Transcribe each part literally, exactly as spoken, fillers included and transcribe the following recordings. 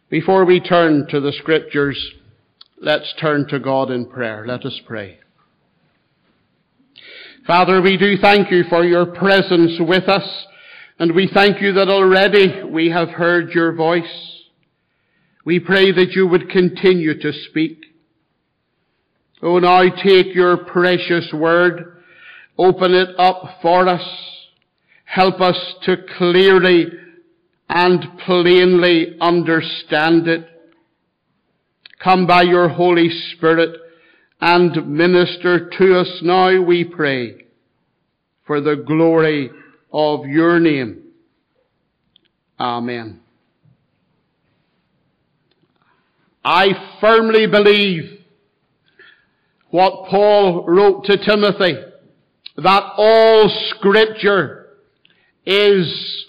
Before we turn to the Scriptures, let's turn to God in prayer. Let us pray. Father, we do thank you for your presence with us, and we thank you that already we have heard your voice. We pray that you would continue to speak. Oh, now take your precious word, open it up for us, help us to clearly and plainly understand it. Come by your Holy Spirit and minister to us now, we pray, for the glory of your name. Amen. I firmly believe what Paul wrote to Timothy, that all Scripture is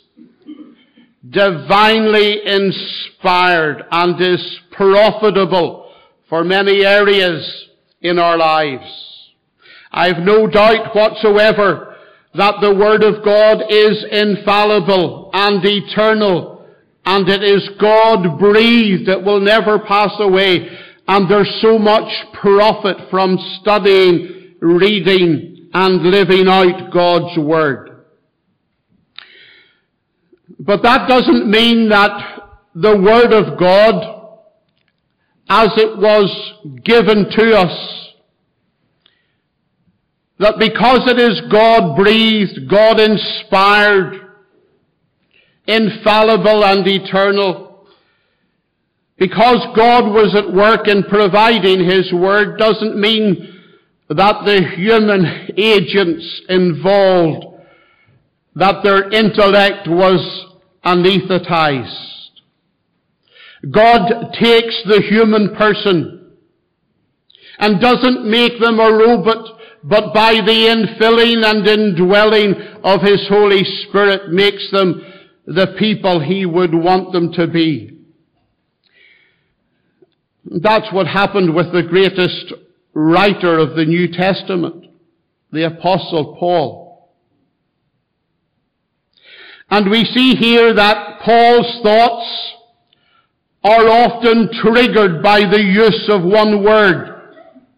divinely inspired and is profitable for many areas in our lives. I have no doubt whatsoever that the Word of God is infallible and eternal, and it is God-breathed. It will never pass away, and there's so much profit from studying, reading, and living out God's Word. But that doesn't mean that the Word of God, as it was given to us, that because it is God-breathed, God-inspired, infallible and eternal, because God was at work in providing His Word, doesn't mean that the human agents involved, that their intellect was anesthetized. God takes the human person and doesn't make them a robot, but by the infilling and indwelling of His Holy Spirit makes them the people He would want them to be. That's what happened with the greatest writer of the New Testament, the Apostle Paul. And we see here that Paul's thoughts are often triggered by the use of one word.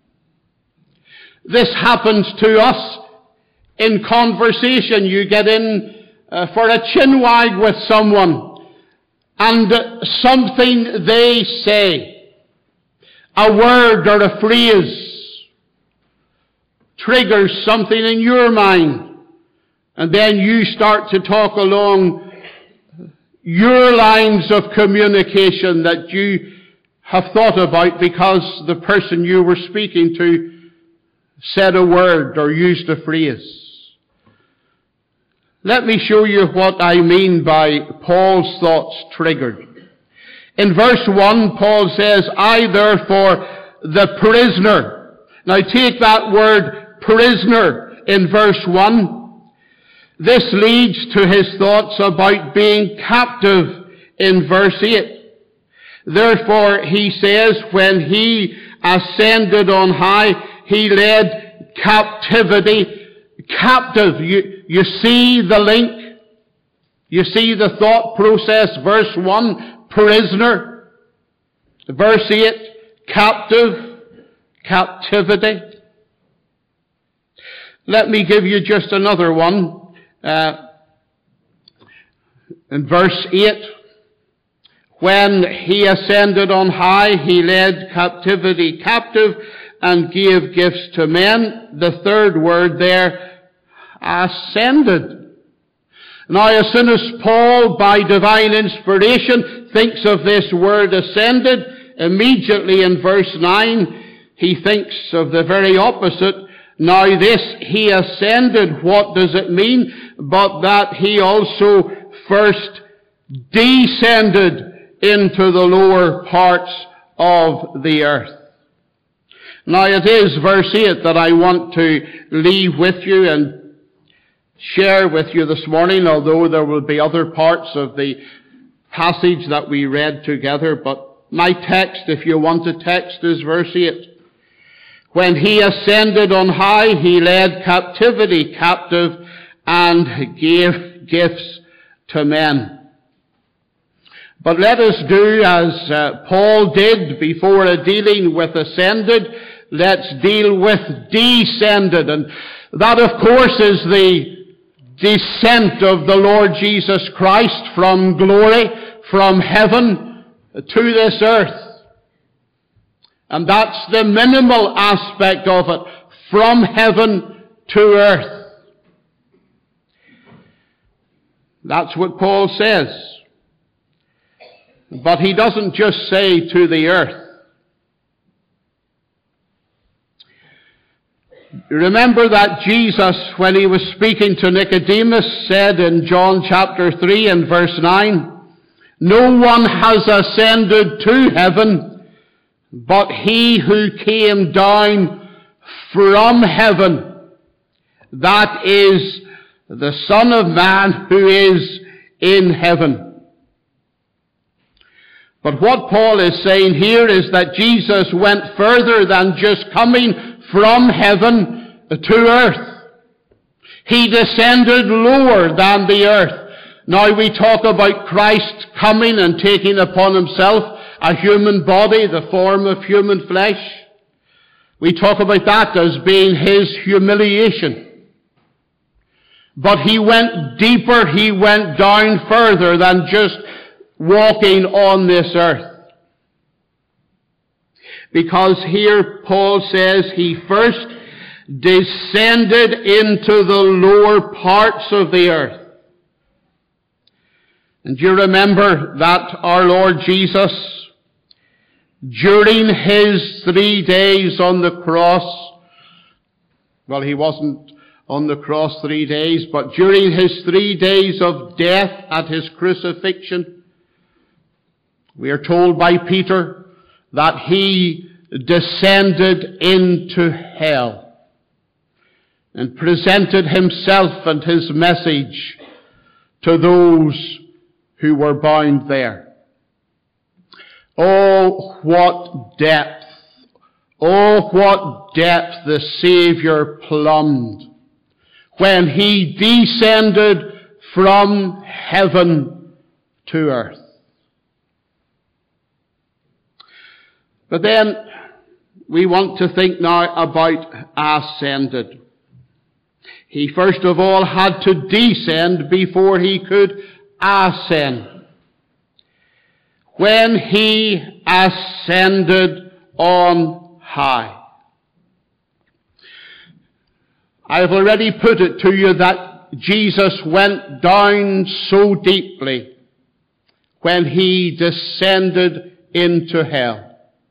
This happens to us in conversation. You get in uh, for a chinwag with someone, and uh, something they say, a word or a phrase, triggers something in your mind. And then you start to talk along your lines of communication that you have thought about because the person you were speaking to said a word or used a phrase. Let me show you what I mean by Paul's thoughts triggered. In verse one, Paul says, I therefore, the prisoner. Now take that word prisoner in verse one. This leads to his thoughts about being captive in verse eight. Therefore, he says, when he ascended on high, he led captivity captive. You, you see the link? You see the thought process? Verse one, prisoner. Verse eight, captive, captivity. Let me give you just another one. Uh, in verse eight, when he ascended on high, he led captivity captive and gave gifts to men. The third word there, ascended. Now, as soon as Paul, by divine inspiration, thinks of this word ascended, immediately in verse nine, he thinks of the very opposite. Now this, he ascended, what does it mean? But that he also first descended into the lower parts of the earth. Now it is verse eight that I want to leave with you and share with you this morning, although there will be other parts of the passage that we read together. But my text, if you want a text, is verse eight. When he ascended on high, he led captivity captive and gave gifts to men. But let us do as uh, Paul did before uh, dealing with ascended. Let's deal with descended. And that, of course, is the descent of the Lord Jesus Christ from glory, from heaven to this earth. And that's the minimal aspect of it, from heaven to earth. That's what Paul says. But he doesn't just say to the earth. Remember that Jesus, when he was speaking to Nicodemus, said in John chapter three and verse nine, "No one has ascended to heaven, but he who came down from heaven, that is the Son of Man who is in heaven." But what Paul is saying here is that Jesus went further than just coming from heaven to earth. He descended lower than the earth. Now we talk about Christ coming and taking upon himself a human body, the form of human flesh. We talk about that as being his humiliation. But he went deeper, he went down further than just walking on this earth. Because here Paul says he first descended into the lower parts of the earth. And you remember that our Lord Jesus, during his three days on the cross, well, he wasn't on the cross three days, but during his three days of death at his crucifixion, we are told by Peter that he descended into hell and presented himself and his message to those who were bound there. Oh, what depth! Oh, what depth the Savior plumbed when he descended from heaven to earth. But then we want to think now about ascended. He first of all had to descend before he could ascend. When he ascended on high. I have already put it to you that Jesus went down so deeply when he descended into hell.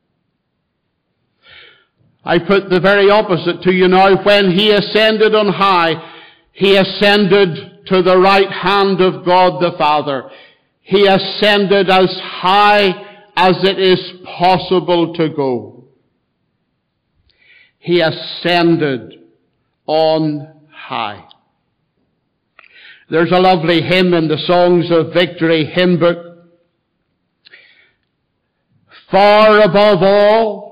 I put the very opposite to you now. When he ascended on high, he ascended to the right hand of God the Father. He ascended as high as it is possible to go. He ascended on high. There's a lovely hymn in the Songs of Victory hymn book. Far above all,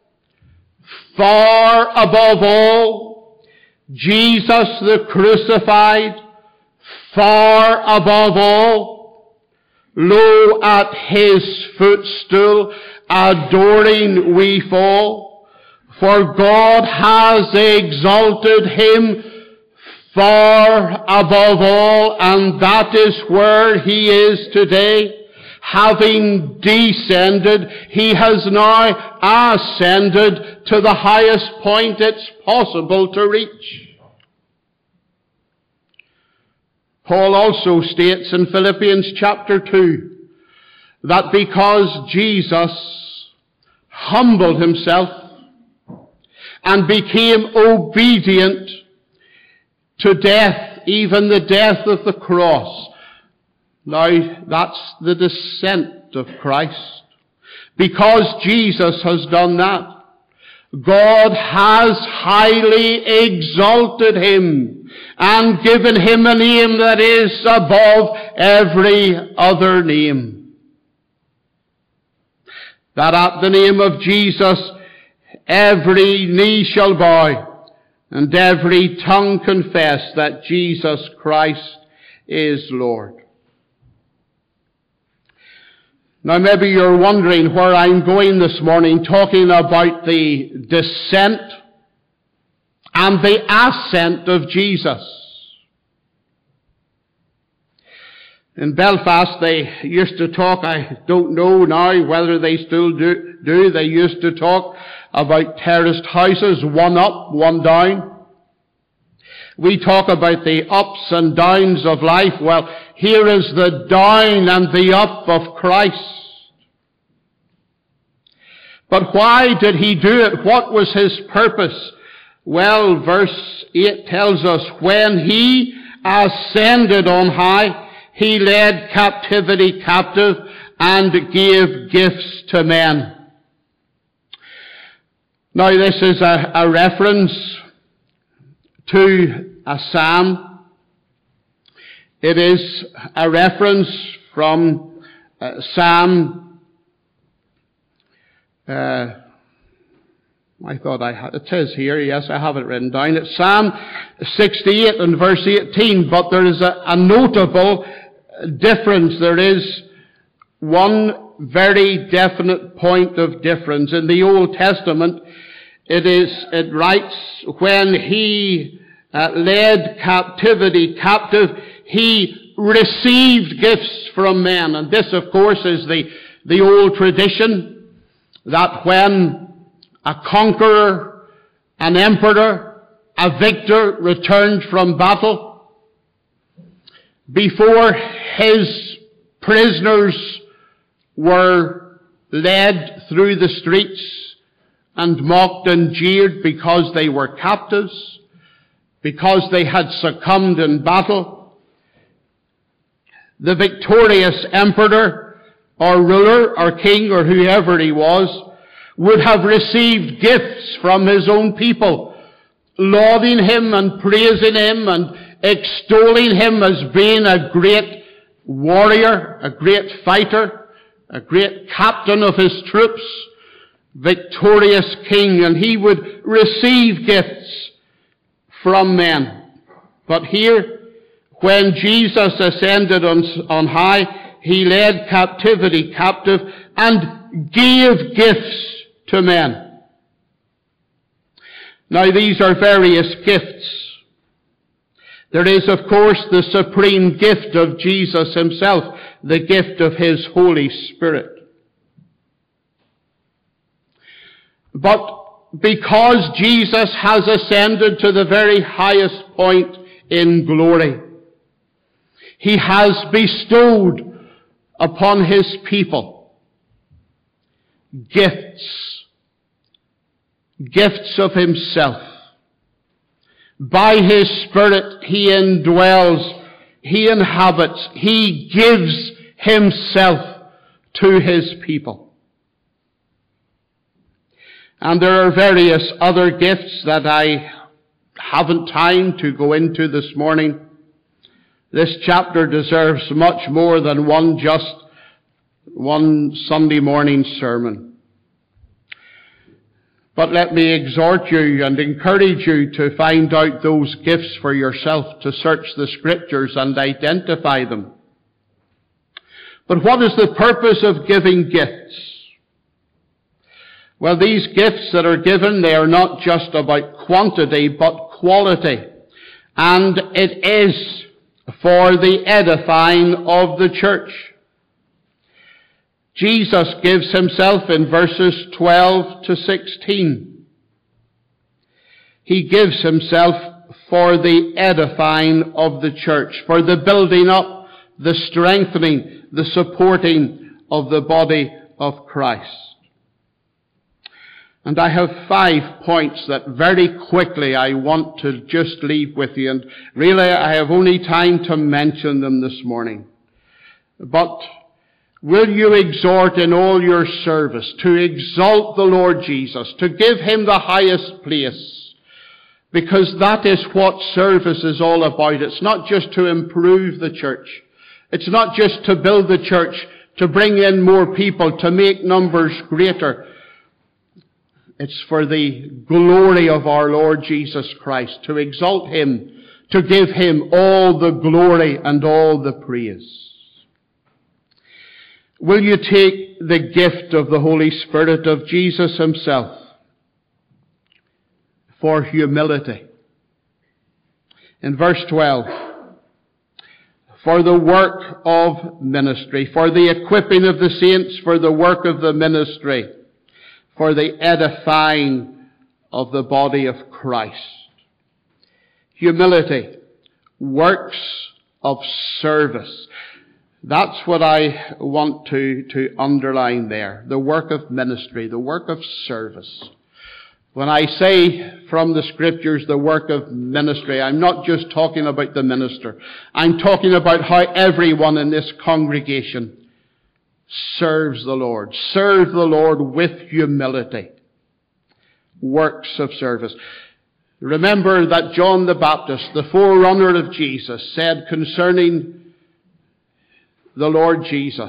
far above all, Jesus the crucified, far above all, low at his footstool, adoring we fall, for God has exalted him far above all, and that is where he is today. Having descended, he has now ascended to the highest point it's possible to reach. Paul also states in Philippians chapter two that because Jesus humbled himself and became obedient to death, even the death of the cross. Now, that's the descent of Christ. Because Jesus has done that, God has highly exalted him and given him a name that is above every other name. That at the name of Jesus every knee shall bow and every tongue confess that Jesus Christ is Lord. Now maybe you're wondering where I'm going this morning, talking about the descent and the ascent of Jesus. In Belfast they used to talk, I don't know now whether they still do, do, they used to talk about terraced houses, one up, one down. We talk about the ups and downs of life. Well, here is the down and the up of Christ. But why did he do it? What was his purpose? Well, verse eight tells us, when he ascended on high, he led captivity captive and gave gifts to men. Now this is a, a reference to a psalm. It is a reference from uh, Psalm, uh, I thought I had, it says here, yes, I have it written down. It's Psalm sixty-eight and verse eighteen, but there is a, a notable difference. There is one very definite point of difference. In the Old Testament, it is, it writes, when he uh, led captivity captive, he received gifts from men. And this, of course, is the, the old tradition that when a conqueror, an emperor, a victor returned from battle, before his prisoners were led through the streets and mocked and jeered because they were captives, because they had succumbed in battle, the victorious emperor or ruler or king or whoever he was would have received gifts from his own people, lauding him and praising him and extolling him as being a great warrior, a great fighter, a great captain of his troops, victorious king, and he would receive gifts from men. But here, when Jesus ascended on, on high, he led captivity captive and gave gifts to men. Now these are various gifts. There is, of course, the supreme gift of Jesus himself, the gift of his Holy Spirit. But because Jesus has ascended to the very highest point in glory, he has bestowed upon his people gifts, gifts of himself. By his Spirit he indwells, he inhabits, he gives himself to his people. And there are various other gifts that I haven't time to go into this morning. This chapter deserves much more than one just one Sunday morning sermon. But let me exhort you and encourage you to find out those gifts for yourself, to search the Scriptures and identify them. But what is the purpose of giving gifts? Well, these gifts that are given, they are not just about quantity, but quality. And it is for the edifying of the church. Jesus gives himself in verses twelve to sixteen. He gives himself for the edifying of the church, for the building up, the strengthening, the supporting of the body of Christ. And I have five points that very quickly I want to just leave with you. And really I have only time to mention them this morning. But will you exhort in all your service to exalt the Lord Jesus, to give him the highest place? Because that is what service is all about. It's not just to improve the church. It's not just to build the church, to bring in more people, to make numbers greater. It's for the glory of our Lord Jesus Christ, to exalt him, to give him all the glory and all the praise. will you take the gift of the Holy Spirit of Jesus himself for humility? In verse twelve, for the work of ministry, for the equipping of the saints, for the work of the ministry, for the edifying of the body of Christ. Humility, works of service. That's what I want to, to underline there. The work of ministry, the work of service. When I say from the Scriptures the work of ministry, I'm not just talking about the minister. I'm talking about how everyone in this congregation serves the Lord. Serve the Lord with humility. Works of service. Remember that John the Baptist, the forerunner of Jesus, said concerning the Lord Jesus,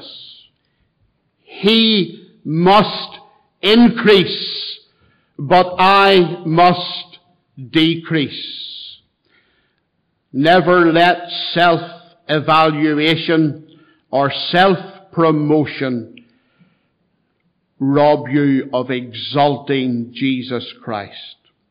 He must increase, but I must decrease. Never let self-evaluation or self-promotion rob you of exalting Jesus Christ.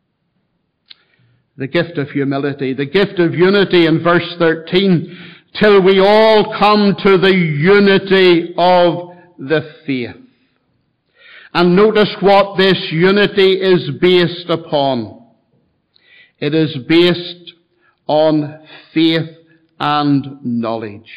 The gift of humility, the gift of unity in verse thirteen, till we all come to the unity of the faith. And notice what this unity is based upon. It is based on faith and knowledge.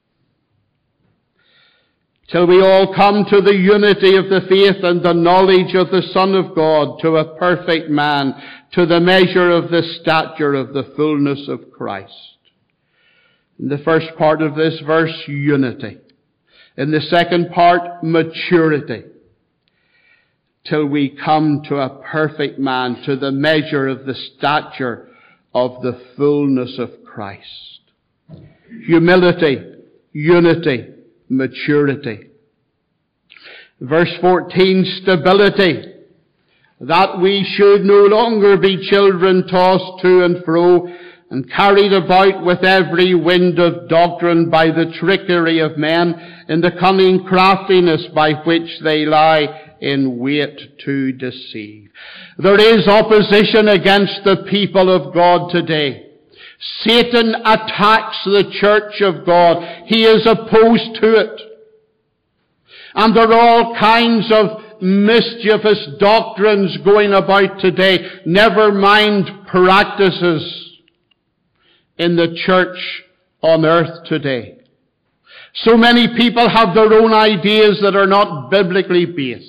Till we all come to the unity of the faith and the knowledge of the Son of God, to a perfect man, to the measure of the stature of the fullness of Christ. In the first part of this verse, unity. In the second part, maturity. Till we come to a perfect man, to the measure of the stature of the fullness of Christ. Humility, unity, maturity. Verse fourteen, stability. That we should no longer be children tossed to and fro and carried about with every wind of doctrine by the trickery of men in the cunning craftiness by which they lie in wait to deceive. There is opposition against the people of God today. Satan attacks the church of God. He is opposed to it. And there are all kinds of mischievous doctrines going about today. Never mind practices in the church on earth today. So many people have their own ideas that are not biblically based.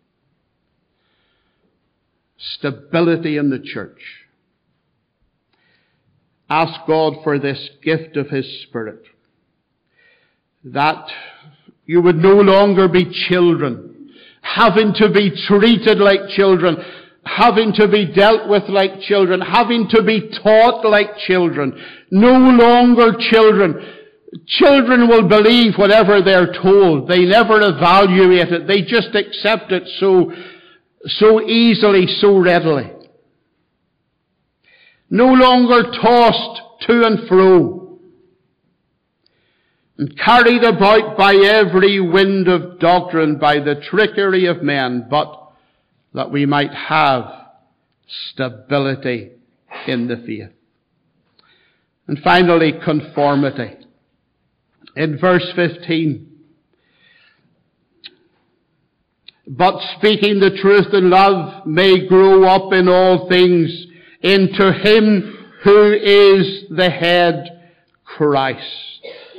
Stability in the church. Ask God for this gift of His Spirit, that you would no longer be children, having to be treated like children, having to be dealt with like children, having to be taught like children. No longer children. Children will believe whatever they're told. They never evaluate it. They just accept it so So easily, so readily. No longer tossed to and fro and carried about by every wind of doctrine, by the trickery of men, but that we might have stability in the faith. And finally, conformity. In verse fifteen, but speaking the truth in love may grow up in all things into Him who is the head, Christ.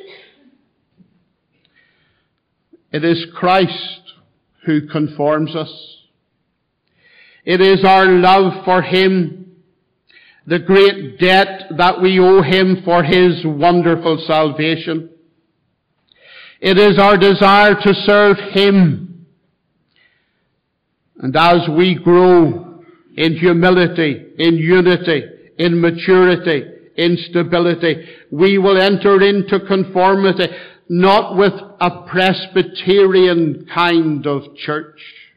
It is Christ who conforms us. It is our love for Him, the great debt that we owe Him for His wonderful salvation. It is our desire to serve Him. And as we grow in humility, in unity, in maturity, in stability, we will enter into conformity, not with a Presbyterian kind of church,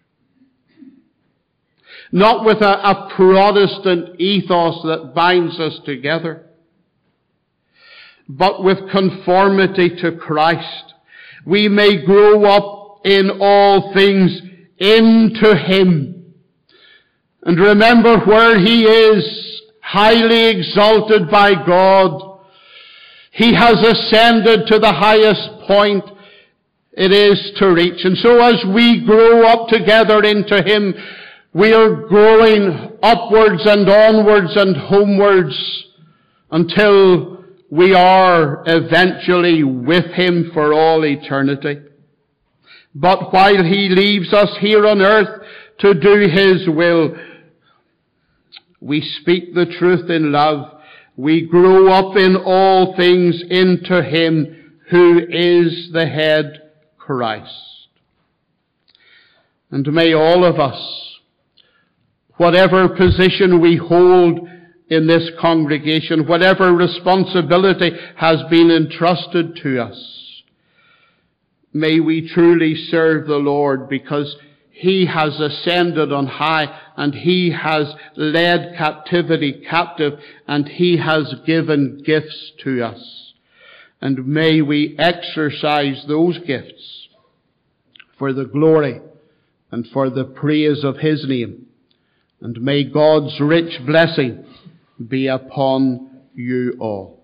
not with a, a Protestant ethos that binds us together, but with conformity to Christ, we may grow up in all things into Him. And remember, where He is highly exalted by God, He has ascended to the highest point it is to reach. And so as we grow up together into Him, we are growing upwards and onwards and homewards until we are eventually with Him for all eternity. But while He leaves us here on earth to do His will, we speak the truth in love. We grow up in all things into Him who is the head, Christ. And may all of us, whatever position we hold in this congregation, whatever responsibility has been entrusted to us, may we truly serve the Lord, because He has ascended on high, and He has led captivity captive, and He has given gifts to us. And may we exercise those gifts for the glory and for the praise of His name. And may God's rich blessing be upon you all.